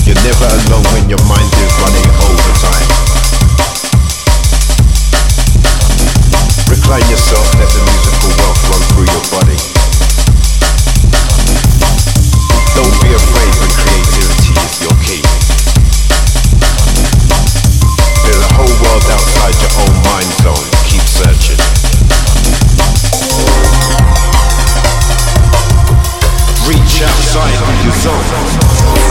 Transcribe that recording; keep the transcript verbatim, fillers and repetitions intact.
You're never alone when your mind is running overtime. Recline yourself, let the musical wealth run through your body. Don't be afraid when creativity is your key. There's a whole world outside your own mind zone. Keep searching. Reach outside of your zone.